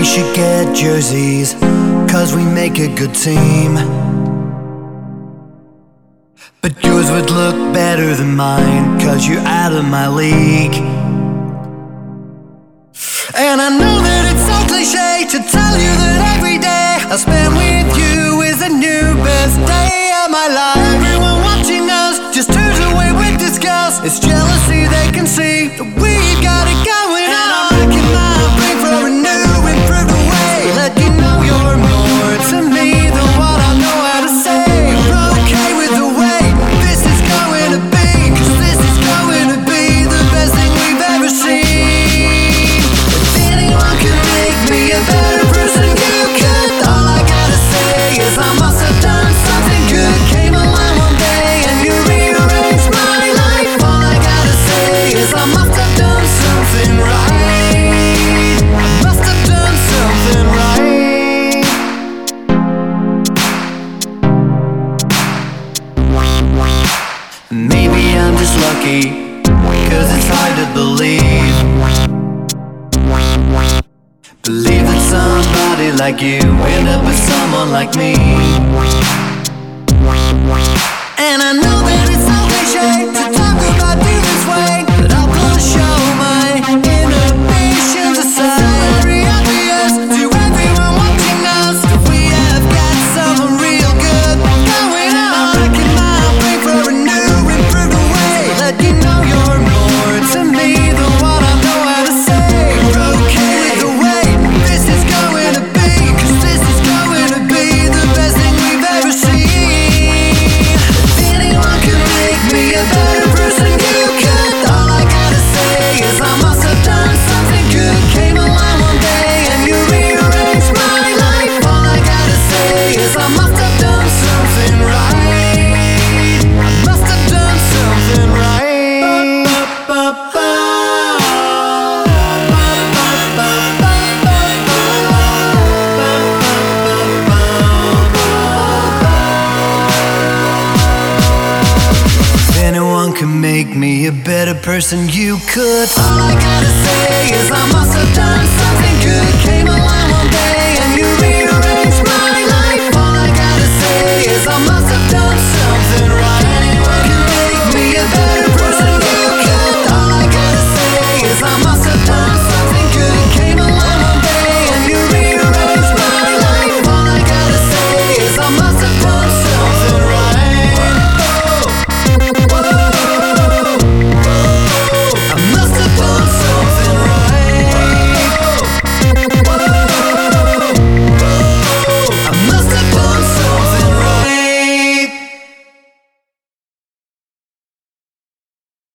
We should get jerseys, 'cause we make a good team. But yours would look better than mine, 'cause you're out of my league. And I know that it's so cliche to tell you that every day I spend with you is the new best day of my life. Everyone watching us just turns away with disgust. It's jealousy, they can see that we've got it going on. And I'm racking my brain for a new improved way. Let you know you're more to me than what I know how to say. You're okay with the way this is going to be, 'cause this is going to be the best thing we've ever seen. If anyone could make me a better person, you could. All I gotta say is I must have done something good. Came along one day and you rearranged my life. All I gotta say is I must have done something right. I must have done something right. Maybe I'm just lucky, 'cause it's hard to believe that somebody like you end up with someone like me. And I know that it's so cliche to talk about you this way, but I'll push all my inhibitions aside. Very obvious to everyone watching us that we have got something real good going on. I'm racking my brain for a new improved way. Let you know you're more to me than what I know how to say. You're okay with the way this is going to be, 'cause this is going to be the best thing we've ever seen. If anyone could make me a better person, you could. All I gotta say is I must have done something good. Came along one day and you rearranged my life. All I gotta say is I must have done something right. I must have done something right. If anyone could make me a better person, you could. All I gotta say